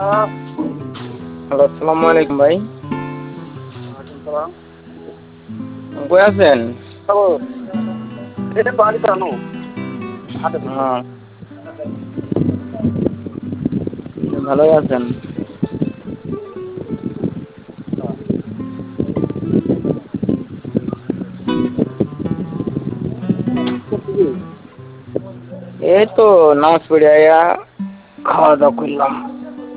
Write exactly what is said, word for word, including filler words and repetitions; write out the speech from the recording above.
Hello, আসসালামু আলাইকুম ভাই। সালাম। কই আছেন? হ্যালো, এটা বাড়িতে আনো। হাতে দিতে। হ্যাঁ, ভালোই আছেন? এই তো নামাজ পড়ে আইয়া খাওয়া দাওয়া করলাম।